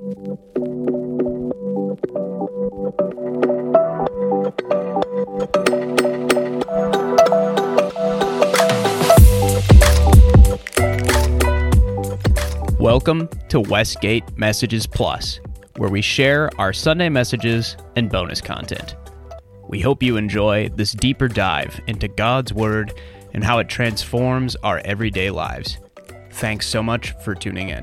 Welcome to Westgate Messages Plus, where we share our Sunday messages and bonus content. We hope you enjoy this deeper dive into God's Word and how it transforms our everyday lives. Thanks so much for tuning in.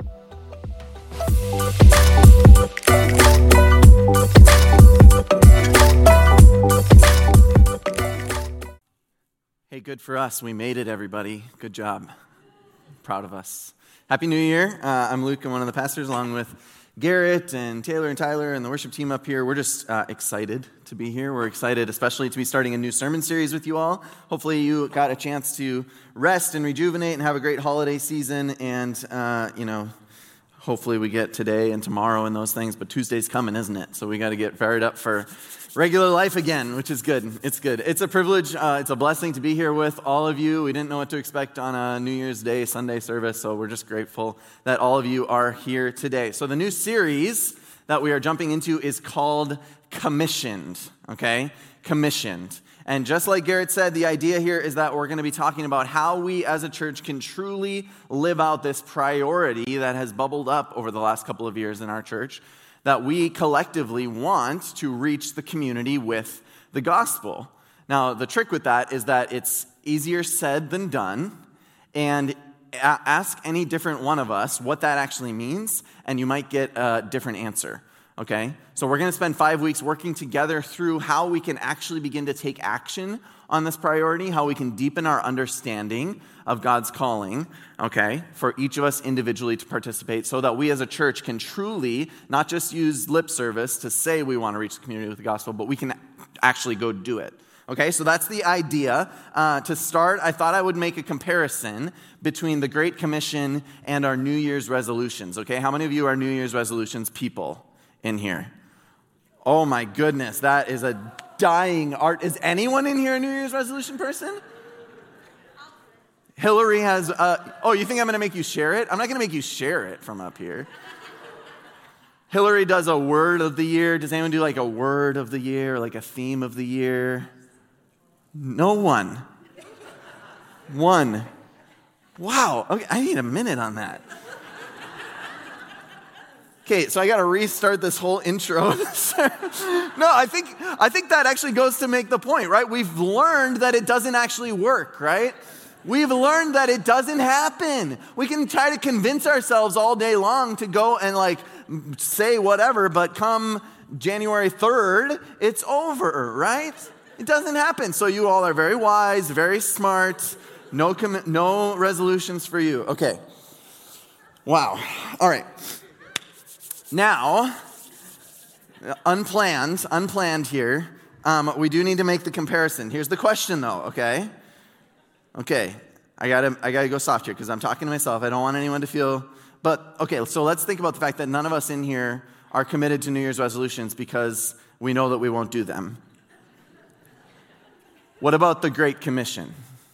Hey, good for us. We made it, everybody. Good job. Proud of us. Happy New Year. I'm Luke. I'm one of the pastors, along with Garrett and Taylor and Tyler and the worship team up here. We're just excited to be here. We're excited especially to be starting a new sermon series with you all. Hopefully you got a chance to rest and rejuvenate and have a great holiday season. And, hopefully we get today and tomorrow and those things. But Tuesday's coming, isn't it? So we got to get fired up for regular life again, which is good. It's good. It's a privilege. It's a blessing to be here with all of you. We didn't know what to expect on a New Year's Day Sunday service, so we're just grateful that all of you are here today. So the new series that we are jumping into is called Commissioned, okay? Commissioned. And just like Garrett said, the idea here is that we're going to be talking about how we as a church can truly live out this priority that has bubbled up over the last couple of years in our church, that we collectively want to reach the community with the gospel. Now, the trick with that is that it's easier said than done, and ask any different one of us what that actually means, and you might get a different answer, okay? So we're going to spend 5 weeks working together through how we can actually begin to take action on this priority, how we can deepen our understanding of God's calling, okay, for each of us individually to participate so that we as a church can truly not just use lip service to say we want to reach the community with the gospel, but we can actually go do it. Okay, so that's the idea. To start, I thought I would make a comparison between the Great Commission and our New Year's resolutions, okay? How many of you are New Year's resolutions people in here? Oh my goodness, that is a dying art. Is anyone in here a New Year's resolution person? Hillary has, you think I'm going to make you share it? I'm not going to make you share it from up here. Hillary does a word of the year. Does anyone do like a word of the year, like a theme of the year? No one. One. Wow, okay, I need a minute on that. Okay, so I got to restart this whole intro. No, I think that actually goes to make the point, right? We've learned that it doesn't actually work, right? We've learned that it doesn't happen. We can try to convince ourselves all day long to go and say whatever, but come January 3rd, it's over, right? It doesn't happen. So you all are very wise, very smart. No resolutions for you. Okay. Wow. All right. Now, unplanned here, we do need to make the comparison. Here's the question though, okay? Okay, I gotta go soft here because I'm talking to myself. I don't want anyone to feel, but okay, so let's think about the fact that none of us in here are committed to New Year's resolutions because we know that we won't do them. What about the Great Commission?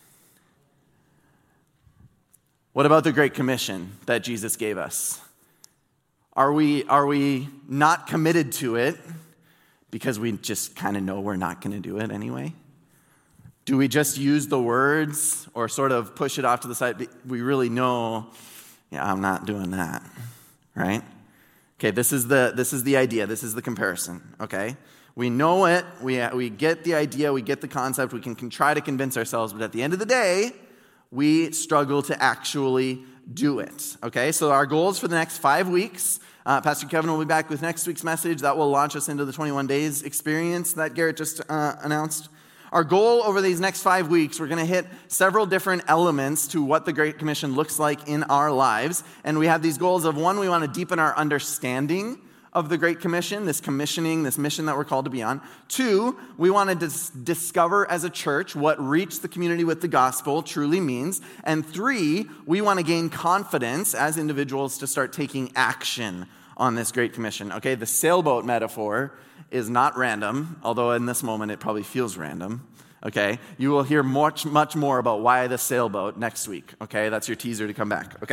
What about the Great Commission that Jesus gave us? Are we not committed to it because we just kind of know we're not going to do it anyway? Do we just use the words or sort of push it off to the side? We really know, I'm not doing that, right? Okay, this is the idea. This is the comparison, okay? We know it. We get the idea. We get the concept. We can try to convince ourselves, but at the end of the day, we struggle to actually do it, okay? So our goals for the next 5 weeks, Pastor Kevin will be back with next week's message. That will launch us into the 21 days experience that Garrett just announced. Our goal over these next 5 weeks, we're going to hit several different elements to what the Great Commission looks like in our lives. And we have these goals of, one, we want to deepen our understanding of the Great Commission, this commissioning, this mission that we're called to be on. 2, we want to discover as a church what reach the community with the gospel truly means. And 3, we want to gain confidence as individuals to start taking action on this Great Commission. Okay, the sailboat metaphor is not random, although in this moment it probably feels random. Okay, you will hear much more about why the sailboat next week. Okay, that's your teaser to come back. Okay,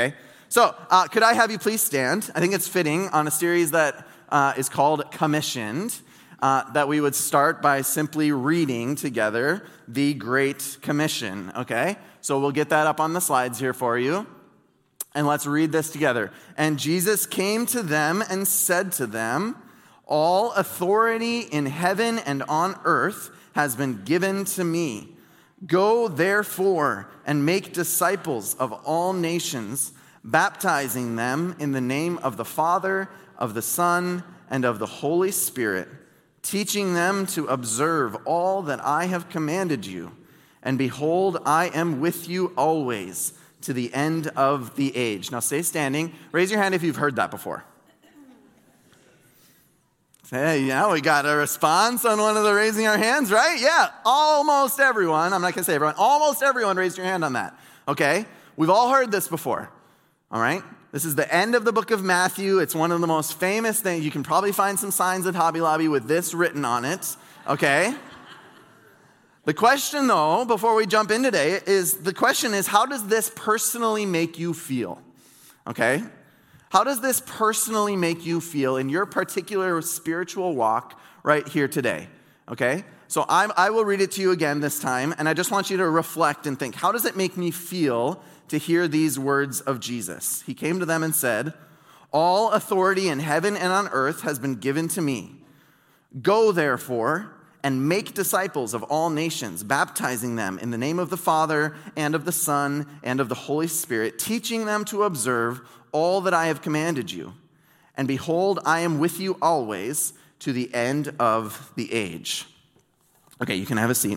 So could I have you please stand? I think it's fitting on a series that is called Commissioned, that we would start by simply reading together the Great Commission, okay? So we'll get that up on the slides here for you. And let's read this together. And Jesus came to them and said to them, all authority in heaven and on earth has been given to me. Go therefore and make disciples of all nations, baptizing them in the name of the Father, of the Son, and of the Holy Spirit, teaching them to observe all that I have commanded you. And behold, I am with you always to the end of the age. Now stay standing. Raise your hand if you've heard that before. Hey, yeah, we got a response on one of the raising our hands, right? Yeah, almost everyone. I'm not going to say everyone. Almost everyone raised your hand on that. Okay? We've all heard this before. All right? This is the end of the book of Matthew. It's one of the most famous things. You can probably find some signs at Hobby Lobby with this written on it. Okay? The question, though, before we jump in today, is how does this personally make you feel? Okay? How does this personally make you feel in your particular spiritual walk right here today? Okay? So I will read it to you again this time, and I just want you to reflect and think, how does it make me feel to hear these words of Jesus? He came to them and said, all authority in heaven and on earth has been given to me. Go, therefore, and make disciples of all nations, baptizing them in the name of the Father and of the Son and of the Holy Spirit, teaching them to observe all that I have commanded you. And behold, I am with you always to the end of the age. Okay, you can have a seat.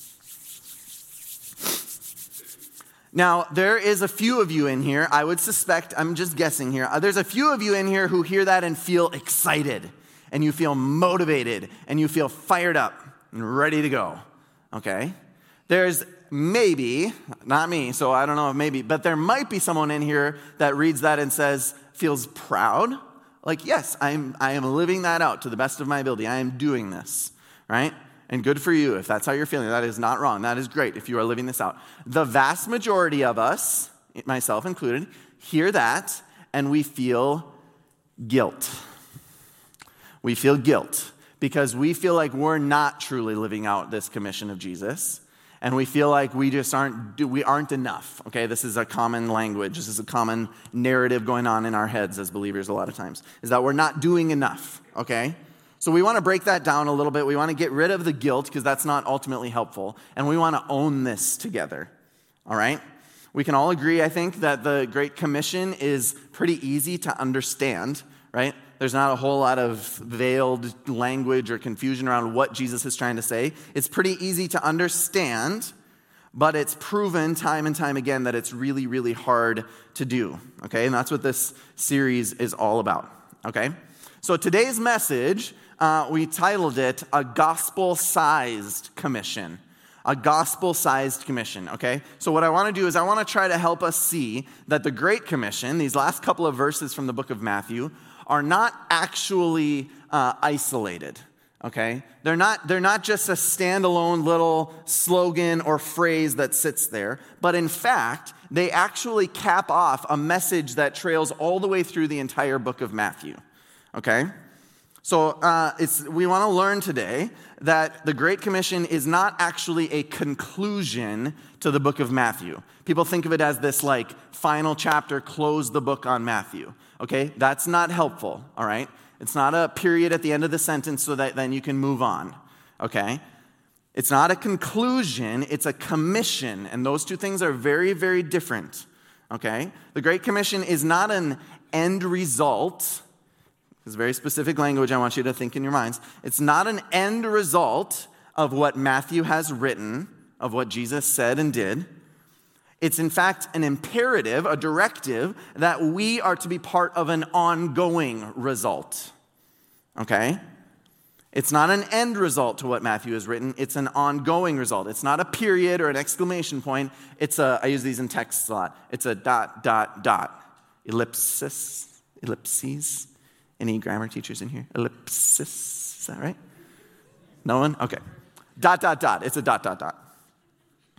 Now, there is a few of you in here, I would suspect, I'm just guessing here, there's a few of you in here who hear that and feel excited, and you feel motivated, and you feel fired up and ready to go, okay? There's maybe, not me, so I don't know if maybe, but there might be someone in here that reads that and feels proud, like, yes, I am living that out to the best of my ability. I am doing this, right? And good for you if that's how you're feeling. That is not wrong. That is great if you are living this out. The vast majority of us, myself included, hear that and we feel guilt. We feel guilt because we feel like we're not truly living out this commission of Jesus, and we feel like we aren't enough. Okay, this is a common language. This is a common narrative going on in our heads as believers a lot of times, is that we're not doing enough. Okay, so we want to break that down a little bit. We want to get rid of the guilt because that's not ultimately helpful, and we want to own this together. All right. We can all agree, I think, that the Great Commission is pretty easy to understand, right? There's not a whole lot of veiled language or confusion around what Jesus is trying to say. It's pretty easy to understand, but it's proven time and time again that it's really, really hard to do, okay? And that's what this series is all about, okay? So today's message, we titled it, A Gospel-Sized Commission. A gospel-sized commission, okay? So what I want to do is I want to try to help us see that the Great Commission, these last couple of verses from the book of Matthew, are not actually isolated, okay? They're not just a standalone little slogan or phrase that sits there, but in fact, they actually cap off a message that trails all the way through the entire book of Matthew, okay? So we want to learn today that the Great Commission is not actually a conclusion to the book of Matthew. People think of it as this like final chapter, close the book on Matthew. Okay, that's not helpful, all right? It's not a period at the end of the sentence so that then you can move on, okay? It's not a conclusion, it's a commission, and those two things are very, very different, okay? The Great Commission is not an end result. It's very specific language I want you to think in your minds. It's not an end result of what Matthew has written, of what Jesus said and did. It's in fact an imperative, a directive, that we are to be part of an ongoing result, okay? It's not an end result to what Matthew has written. It's an ongoing result. It's not a period or an exclamation point. I use these in texts a lot. It's a ... Ellipses. Any grammar teachers in here? Ellipsis, is that right? No one? Okay. ... It's a ...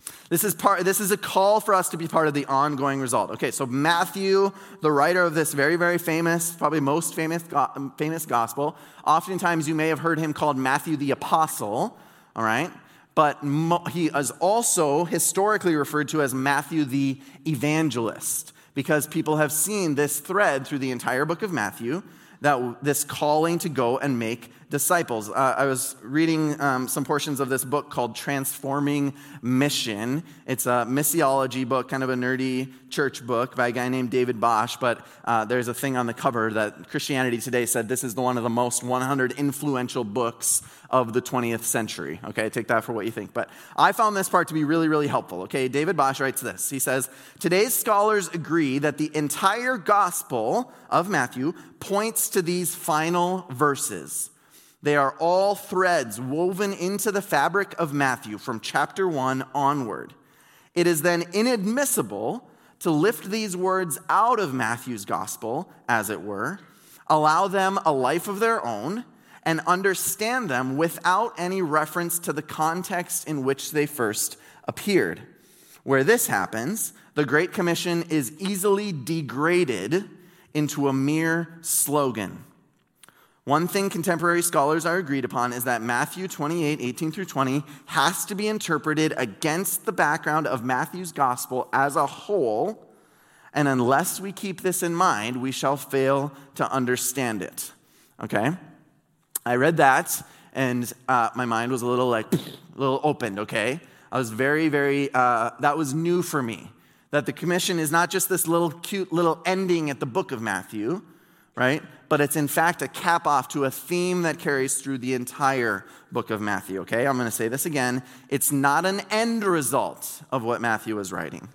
This is a call for us to be part of the ongoing result. Okay, so Matthew, the writer of this very, very famous, probably most famous gospel, oftentimes you may have heard him called Matthew the Apostle, all right? But he is also historically referred to as Matthew the Evangelist, because people have seen this thread through the entire book of Matthew, that this calling to go and make disciples. I was reading some portions of this book called Transforming Mission. It's a missiology book, kind of a nerdy church book by a guy named David Bosch, but there's a thing on the cover that Christianity Today said this is one of the most 100 influential books of the 20th century. Okay, take that for what you think. But I found this part to be really, really helpful. Okay, David Bosch writes this. He says, today's scholars agree that the entire gospel of Matthew points to these final verses. They are all threads woven into the fabric of Matthew from chapter 1 onward. It is then inadmissible to lift these words out of Matthew's gospel, as it were, allow them a life of their own, and understand them without any reference to the context in which they first appeared. Where this happens, the Great Commission is easily degraded into a mere slogan. One thing contemporary scholars are agreed upon is that Matthew 28, 18 through 20 has to be interpreted against the background of Matthew's gospel as a whole, and unless we keep this in mind, we shall fail to understand it. Okay? I read that, and my mind was a little opened, okay? I was very, that was new for me. That the commission is not just this little cute little ending at the book of Matthew, right? But it's in fact a cap off to a theme that carries through the entire book of Matthew, okay? I'm going to say this again. It's not an end result of what Matthew is writing.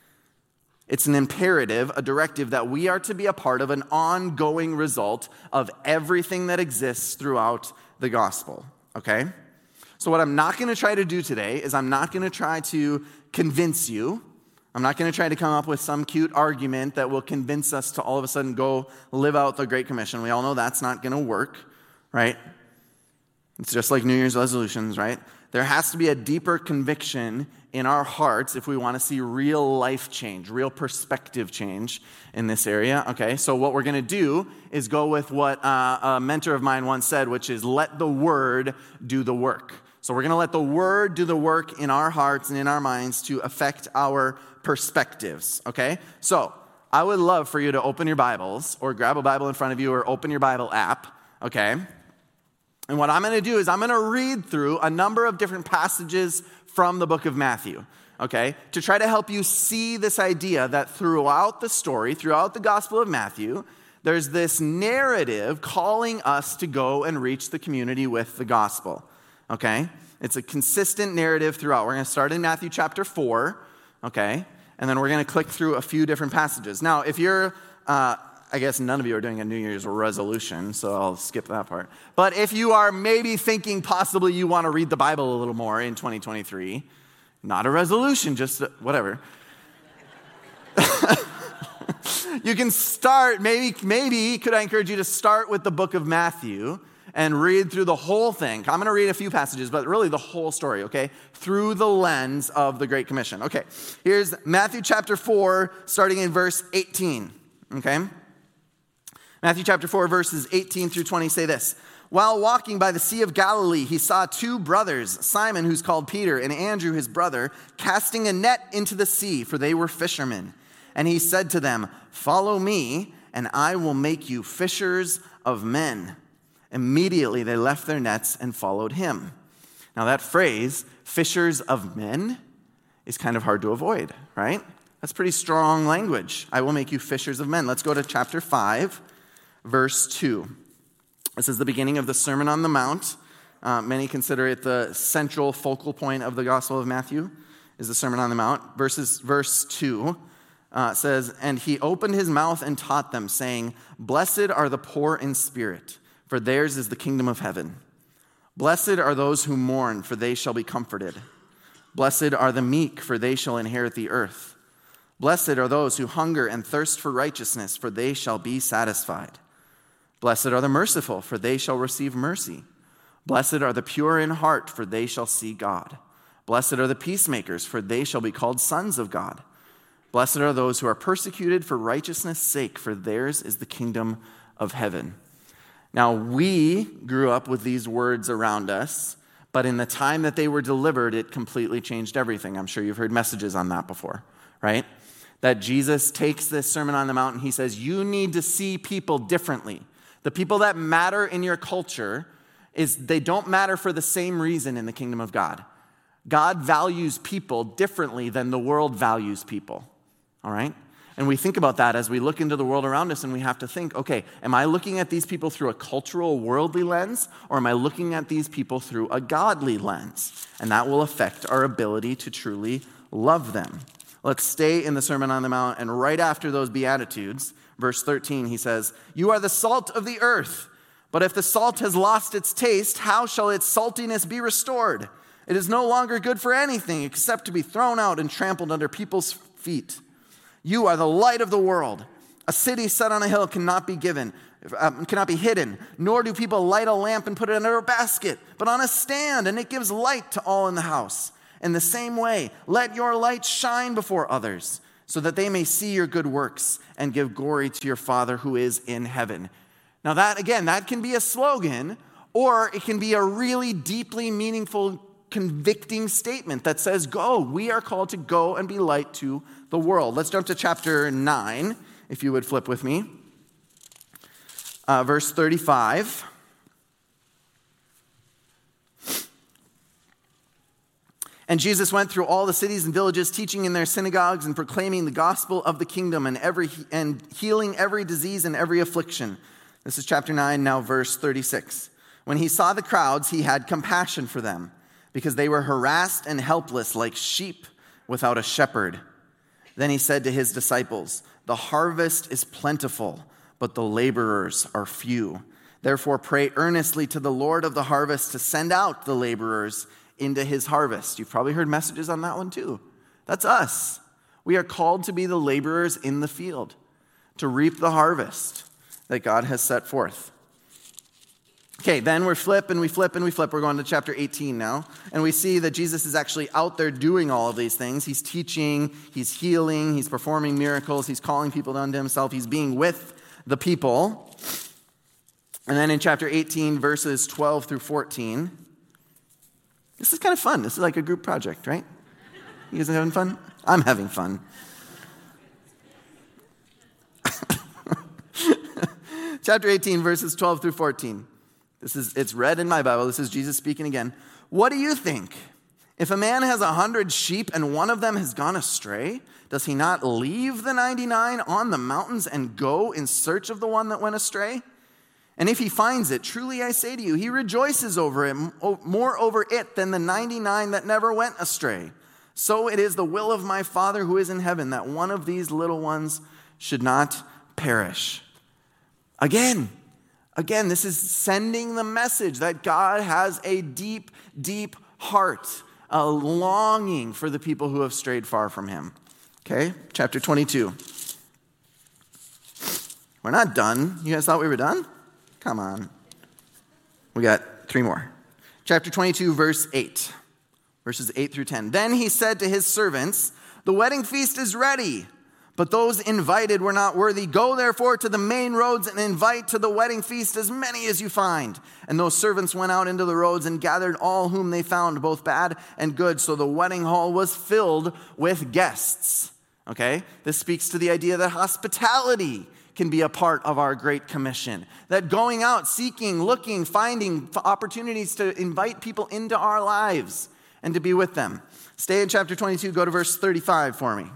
It's an imperative, a directive that we are to be a part of an ongoing result of everything that exists throughout the gospel, okay? So what I'm not going to try to do today is I'm not going to try to convince you. I'm not going to try to come up with some cute argument that will convince us to all of a sudden go live out the Great Commission. We all know that's not going to work, right? It's just like New Year's resolutions, right? There has to be a deeper conviction in our hearts if we want to see real life change, real perspective change in this area, okay? So what we're going to do is go with what a mentor of mine once said, which is let the Word do the work. So we're going to let the Word do the work in our hearts and in our minds to affect our perspectives, okay? So I would love for you to open your Bibles or grab a Bible in front of you or open your Bible app, okay? And what I'm going to do is I'm going to read through a number of different passages from the book of Matthew, okay? To try to help you see this idea that throughout the story, throughout the Gospel of Matthew, there's this narrative calling us to go and reach the community with the gospel, okay? It's a consistent narrative throughout. We're going to start in Matthew chapter 4, okay? And then we're going to click through a few different passages. Now, if you're, I guess none of you are doing a New Year's resolution, so I'll skip that part. But if you are maybe thinking possibly you want to read the Bible a little more in 2023, not a resolution, just whatever. You can start, maybe could I encourage you to start with the book of Matthew and read through the whole thing. I'm going to read a few passages, but really the whole story, okay? Through the lens of the Great Commission. Okay, here's Matthew chapter 4, starting in verse 18, okay? Matthew chapter 4, verses 18 through 20 say this. While walking by the Sea of Galilee, he saw two brothers, Simon, who's called Peter, and Andrew, his brother, casting a net into the sea, for they were fishermen. And he said to them, "Follow me, and I will make you fishers of men." Immediately they left their nets and followed him. Now that phrase, fishers of men, is kind of hard to avoid, right? That's pretty strong language. I will make you fishers of men. Let's go to chapter 5, verse 2. This is the beginning of the Sermon on the Mount. Many consider it the central focal point of the Gospel of Matthew, is the Sermon on the Mount. Verse 2 says, "And he opened his mouth and taught them, saying, 'Blessed are the poor in spirit, for theirs is the kingdom of heaven. Blessed are those who mourn, for they shall be comforted. Blessed are the meek, for they shall inherit the earth. Blessed are those who hunger and thirst for righteousness, for they shall be satisfied. Blessed are the merciful, for they shall receive mercy. Blessed are the pure in heart, for they shall see God. Blessed are the peacemakers, for they shall be called sons of God. Blessed are those who are persecuted for righteousness' sake, for theirs is the kingdom of heaven. Now, we grew up with these words around us, but in the time that they were delivered, it completely changed everything. I'm sure you've heard messages on that before, right? That Jesus takes this Sermon on the Mount and he says, you need to see people differently. The people that matter in your culture, they don't matter for the same reason in the kingdom of God. God values people differently than the world values people, all right? And we think about that as we look into the world around us, and we have to think, okay, am I looking at these people through a cultural, worldly lens, or am I looking at these people through a godly lens? And that will affect our ability to truly love them. Let's stay in the Sermon on the Mount, and right after those Beatitudes, verse 13, he says, you are the salt of the earth, but if the salt has lost its taste, how shall its saltiness be restored? It is no longer good for anything except to be thrown out and trampled under people's feet. You are the light of the world. A city set on a hill cannot be hidden, nor do people light a lamp and put it under a basket, but on a stand, and it gives light to all in the house. In the same way, let your light shine before others, so that they may see your good works and give glory to your Father who is in heaven. Now that can be a slogan, or it can be a really deeply meaningful, convicting statement that says, go. We are called to go and be light to the world. Let's jump to chapter 9, if you would flip with me. Verse 35. And Jesus went through all the cities and villages, teaching in their synagogues and proclaiming the gospel of the kingdom and healing every disease and every affliction. This is chapter 9, now verse 36. When he saw the crowds, he had compassion for them, because they were harassed and helpless like sheep without a shepherd. Then he said to his disciples, the harvest is plentiful, but the laborers are few. Therefore pray earnestly to the Lord of the harvest to send out the laborers into his harvest. You've probably heard messages on that one too. That's us. We are called to be the laborers in the field, to reap the harvest that God has set forth. Okay, then we flip. We're going to chapter 18 now. And we see that Jesus is actually out there doing all of these things. He's teaching, he's healing, he's performing miracles, he's calling people unto himself, he's being with the people. And then in chapter 18, verses 12 through 14, this is kind of fun. This is like a group project, right? You guys are having fun? I'm having fun. Chapter 18, verses 12 through 14. It's read in my Bible. This is Jesus speaking again. What do you think? If a man has 100 sheep and one of them has gone astray, does he not leave the 99 on the mountains and go in search of the one that went astray? And if he finds it, truly I say to you, he rejoices over it, more over it than the 99 that never went astray. So it is the will of my Father who is in heaven that one of these little ones should not perish. Again, this is sending the message that God has a deep, deep heart, a longing for the people who have strayed far from him. Okay, chapter 22. We're not done. You guys thought we were done? Come on. We got 3 more. Chapter 22, verse 8. Verses 8 through 10. Then he said to his servants, the wedding feast is ready, but those invited were not worthy. Go therefore to the main roads and invite to the wedding feast as many as you find. And those servants went out into the roads and gathered all whom they found, both bad and good. So the wedding hall was filled with guests. Okay? This speaks to the idea that hospitality can be a part of our Great Commission. That going out, seeking, looking, finding opportunities to invite people into our lives and to be with them. Stay in chapter 22, go to verse 35 for me.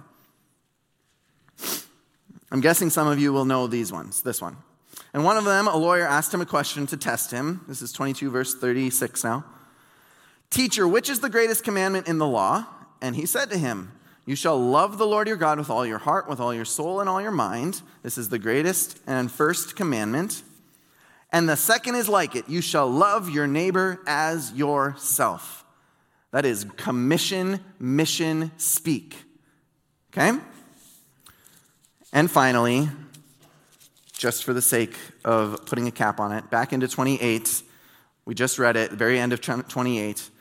I'm guessing some of you will know this one. And one of them, a lawyer, asked him a question to test him. This is 22, verse 36 now. Teacher, which is the greatest commandment in the law? And he said to him, you shall love the Lord your God with all your heart, with all your soul, and all your mind. This is the greatest and first commandment. And the second is like it. You shall love your neighbor as yourself. That is commission, mission, speak. Okay? And finally, just for the sake of putting a cap on it, back into 28. We just read it, the very end of 28.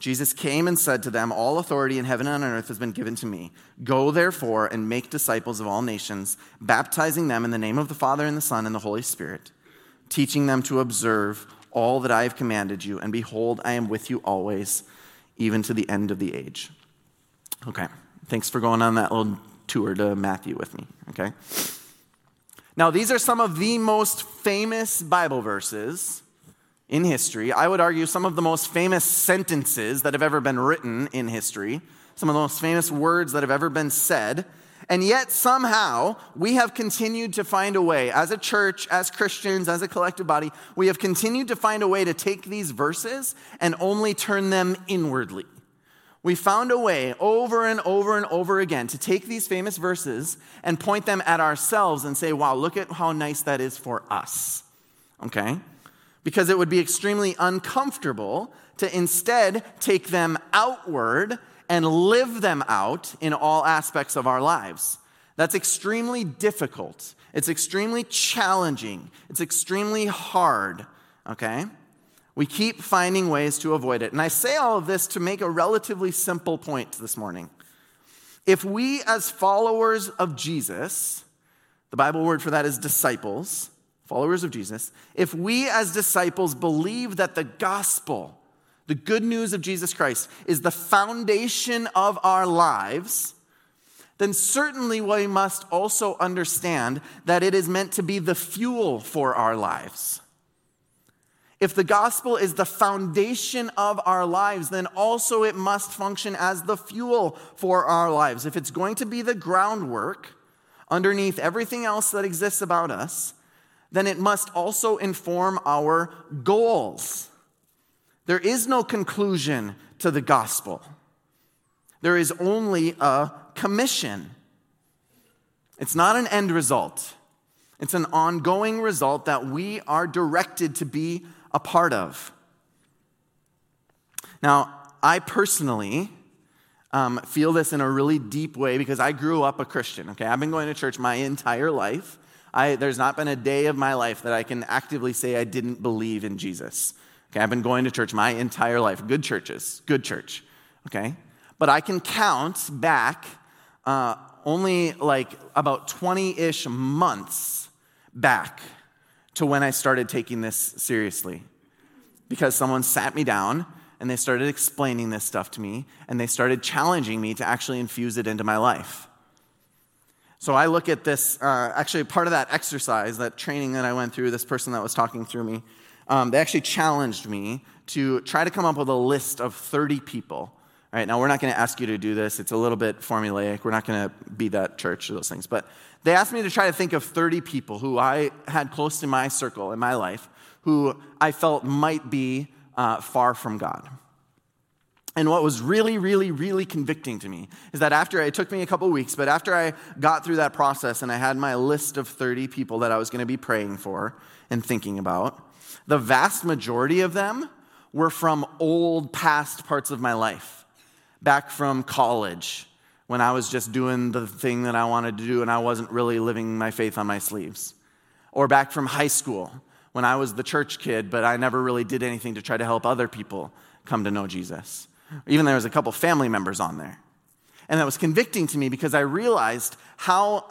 Jesus came and said to them, "All authority in heaven and on earth has been given to me. Go therefore and make disciples of all nations, baptizing them in the name of the Father and the Son and the Holy Spirit, teaching them to observe all that I have commanded you. And behold, I am with you always, even to the end of the age." Okay, thanks for going on that little tour to Matthew with me, okay? Now, these are some of the most famous Bible verses in history. I would argue some of the most famous sentences that have ever been written in history, some of the most famous words that have ever been said. And yet somehow we have continued to find a way, as a church, as Christians, as a collective body, we have continued to find a way to take these verses and only turn them inwardly. We found a way over and over and over again to take these famous verses and point them at ourselves and say, wow, look at how nice that is for us, okay? Because it would be extremely uncomfortable to instead take them outward and live them out in all aspects of our lives. That's extremely difficult. It's extremely challenging. It's extremely hard, okay? We keep finding ways to avoid it. And I say all of this to make a relatively simple point this morning. If we as followers of Jesus, the Bible word for that is disciples, followers of Jesus, if we as disciples believe that the gospel, the good news of Jesus Christ, is the foundation of our lives, then certainly we must also understand that it is meant to be the fuel for our lives. If the gospel is the foundation of our lives, then also it must function as the fuel for our lives. If it's going to be the groundwork underneath everything else that exists about us, then it must also inform our goals. There is no conclusion to the gospel. There is only a commission. It's not an end result. It's an ongoing result that we are directed to be a part of. Now, I personally feel this in a really deep way because I grew up a Christian, okay? I've been going to church my entire life. There's not been a day of my life that I can actively say I didn't believe in Jesus. Okay, I've been going to church my entire life. Good churches, good church, okay? But I can count back only like about 20-ish months back to when I started taking this seriously. Because someone sat me down and they started explaining this stuff to me and they started challenging me to actually infuse it into my life. So I look at this, actually part of that exercise, that training that I went through, this person that was talking through me, they actually challenged me to try to come up with a list of 30 people. All right, now we're not going to ask you to do this. It's a little bit formulaic. We're not going to be that church or those things. But they asked me to try to think of 30 people who I had close to my circle in my life who I felt might be far from God. And what was really, really, really convicting to me is that it took me a couple weeks, but after I got through that process and I had my list of 30 people that I was going to be praying for and thinking about, the vast majority of them were from old past parts of my life, back from college, when I was just doing the thing that I wanted to do and I wasn't really living my faith on my sleeves. Or back from high school, when I was the church kid, but I never really did anything to try to help other people come to know Jesus. Even there was a couple family members on there. And that was convicting to me because I realized how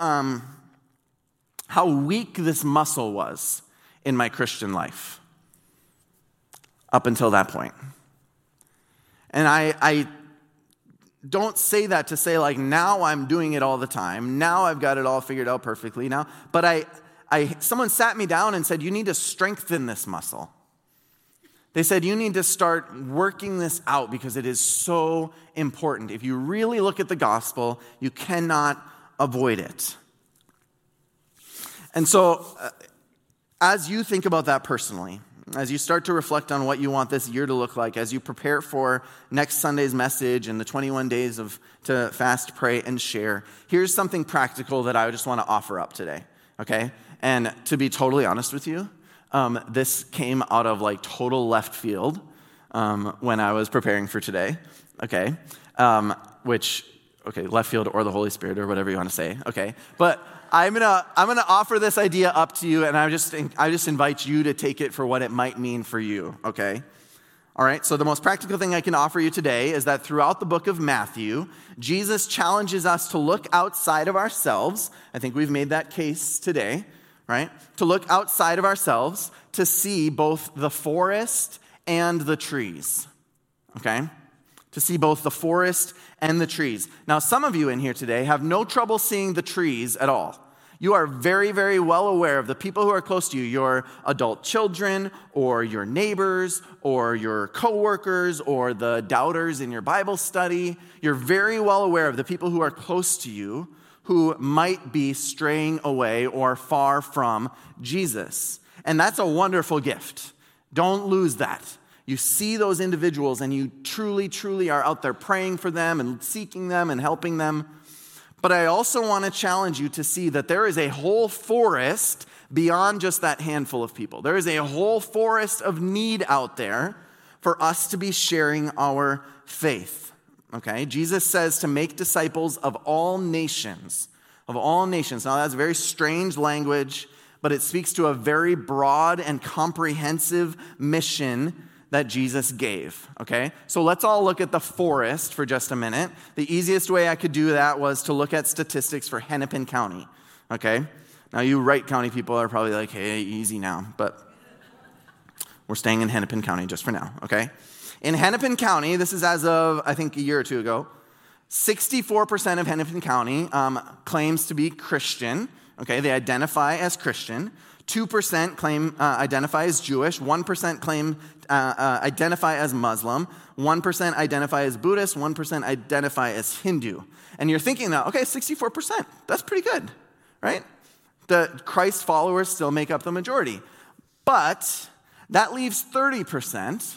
weak this muscle was in my Christian life up until that point. And I don't say that to say like now I'm doing it all the time. Now I've got it all figured out perfectly now. But someone sat me down and said, you need to strengthen this muscle. They said, you need to start working this out because it is so important. If you really look at the gospel, you cannot avoid it. And so, as you think about that personally, as you start to reflect on what you want this year to look like, as you prepare for next Sunday's message and the 21 days to fast, pray, and share, here's something practical that I just want to offer up today, okay? And to be totally honest with you, this came out of like total left field when I was preparing for today, okay? Left field or the Holy Spirit or whatever you want to say, okay? But I'm gonna offer this idea up to you, and I just invite you to take it for what it might mean for you, okay? All right, so the most practical thing I can offer you today is that throughout the book of Matthew, Jesus challenges us to look outside of ourselves. I think we've made that case today, right? To look outside of ourselves to see both the forest and the trees, okay? To see both the forest and the trees. Now, some of you in here today have no trouble seeing the trees at all. You are very, very well aware of the people who are close to you, your adult children or your neighbors or your coworkers or the doubters in your Bible study. You're very well aware of the people who are close to you who might be straying away or far from Jesus. And that's a wonderful gift. Don't lose that. You see those individuals and you truly, truly are out there praying for them and seeking them and helping them. But I also want to challenge you to see that there is a whole forest beyond just that handful of people. There is a whole forest of need out there for us to be sharing our faith. Okay? Jesus says to make disciples of all nations. Of all nations. Now that's very strange language, but it speaks to a very broad and comprehensive mission that Jesus gave, okay? So let's all look at the forest for just a minute. The easiest way I could do that was to look at statistics for Hennepin County, okay? Now you Wright County people are probably like, hey, easy now, but we're staying in Hennepin County just for now, okay? In Hennepin County, this is as of, I think, a year or two ago, 64% of Hennepin County claims to be Christian, okay? They identify as Christian. 2% identify as Jewish, 1% identify as Muslim, 1% identify as Buddhist, 1% identify as Hindu. And you're thinking now, okay, 64%, that's pretty good, right? The Christ followers still make up the majority. But that leaves 30%.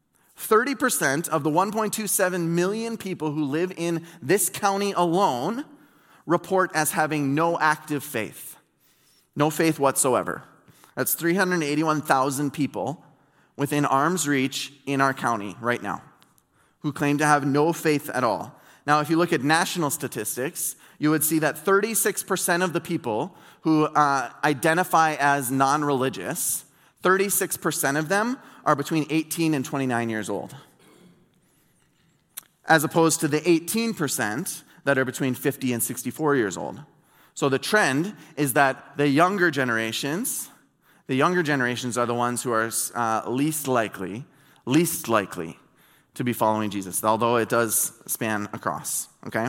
30% of the 1.27 million people who live in this county alone report as having no active faith. No faith whatsoever. That's 381,000 people within arm's reach in our county right now who claim to have no faith at all. Now, if you look at national statistics, you would see that 36% of the people who identify as non-religious, 36% of them are between 18 and 29 years old, as opposed to the 18% that are between 50 and 64 years old. So the trend is that the younger generations are the ones who are least likely to be following Jesus, although it does span across, okay?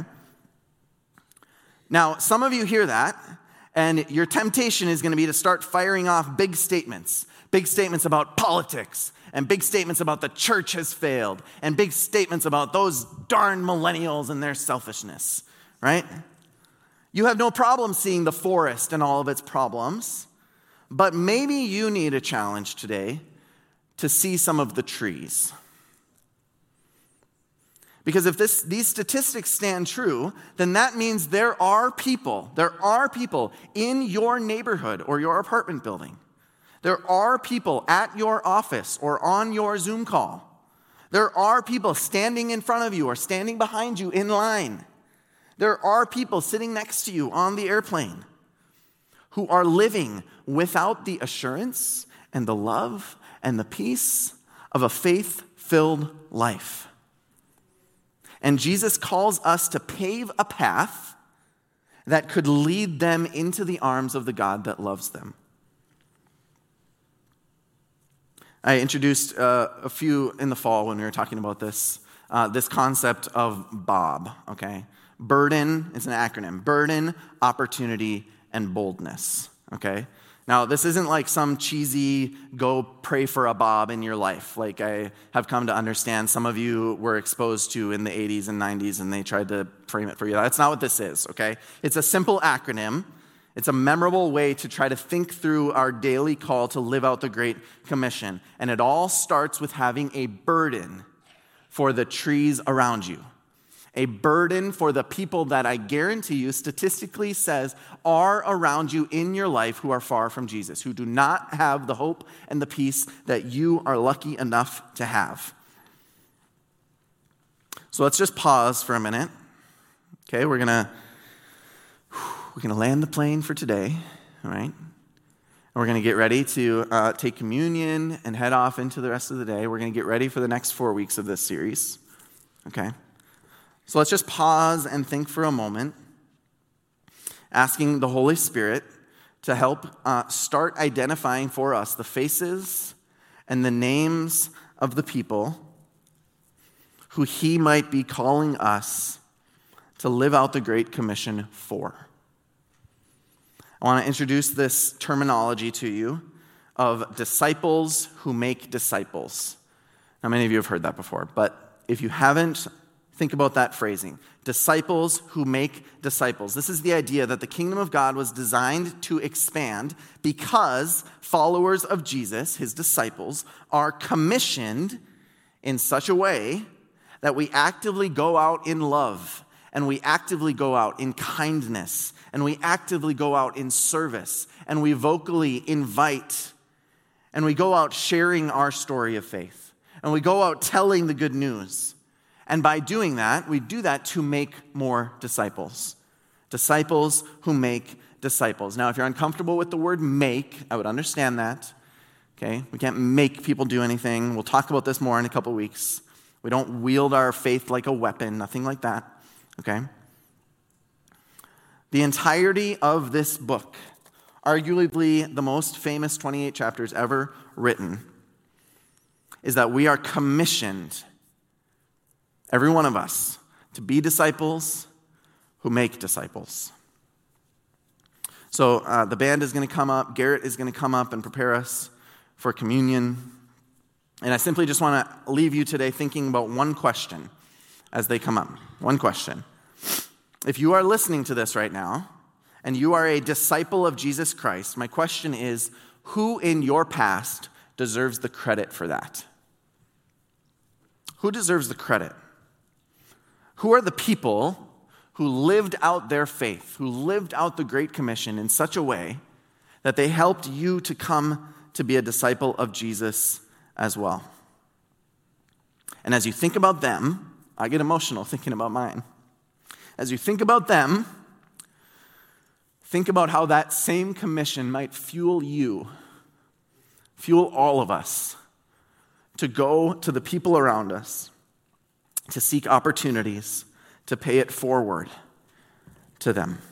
Now, some of you hear that, and your temptation is going to be to start firing off big statements about politics, and big statements about the church has failed, and big statements about those darn millennials and their selfishness, right? You have no problem seeing the forest and all of its problems, but maybe you need a challenge today to see some of the trees. Because if these statistics stand true, then that means there are people in your neighborhood or your apartment building. There are people at your office or on your Zoom call. There are people standing in front of you or standing behind you in line. There are people sitting next to you on the airplane who are living without the assurance and the love and the peace of a faith-filled life. And Jesus calls us to pave a path that could lead them into the arms of the God that loves them. I introduced a few in the fall when we were talking about this concept of BOB, okay? Burden, it's an acronym. Burden, opportunity, and boldness, okay? Now, this isn't like some cheesy go pray for a Bob in your life, like I have come to understand some of you were exposed to in the 80s and 90s and they tried to frame it for you. That's not what this is, okay? It's a simple acronym. It's a memorable way to try to think through our daily call to live out the Great Commission. And it all starts with having a burden for the trees around you. A burden for the people that I guarantee you statistically says are around you in your life who are far from Jesus, who do not have the hope and the peace that you are lucky enough to have. So let's just pause for a minute. Okay, we're gonna land the plane for today, all right? We're going to get ready to take communion and head off into the rest of the day. We're going to get ready for the next 4 weeks of this series. Okay? So let's just pause and think for a moment, asking the Holy Spirit to help start identifying for us the faces and the names of the people who he might be calling us to live out the Great Commission for. I want to introduce this terminology to you of disciples who make disciples. Now, many of you have heard that before, but if you haven't, think about that phrasing. Disciples who make disciples. This is the idea that the kingdom of God was designed to expand because followers of Jesus, his disciples, are commissioned in such a way that we actively go out in love, and we actively go out in kindness, and we actively go out in service, and we vocally invite, and we go out sharing our story of faith, and we go out telling the good news. And by doing that, we do that to make more disciples. Disciples who make disciples. Now, if you're uncomfortable with the word make, I would understand that. Okay? We can't make people do anything. We'll talk about this more in a couple weeks. We don't wield our faith like a weapon, nothing like that. Okay? The entirety of this book, arguably the most famous 28 chapters ever written, is that we are commissioned, every one of us, to be disciples who make disciples. So the band is going to come up. Garrett is going to come up and prepare us for communion. And I simply just want to leave you today thinking about one question as they come up. One question. If you are listening to this right now, and you are a disciple of Jesus Christ, my question is, who in your past deserves the credit for that? Who deserves the credit? Who are the people who lived out their faith, who lived out the Great Commission in such a way that they helped you to come to be a disciple of Jesus as well? And as you think about them, I get emotional thinking about mine. As you think about them, think about how that same commission might fuel you, fuel all of us, to go to the people around us, to seek opportunities to pay it forward to them.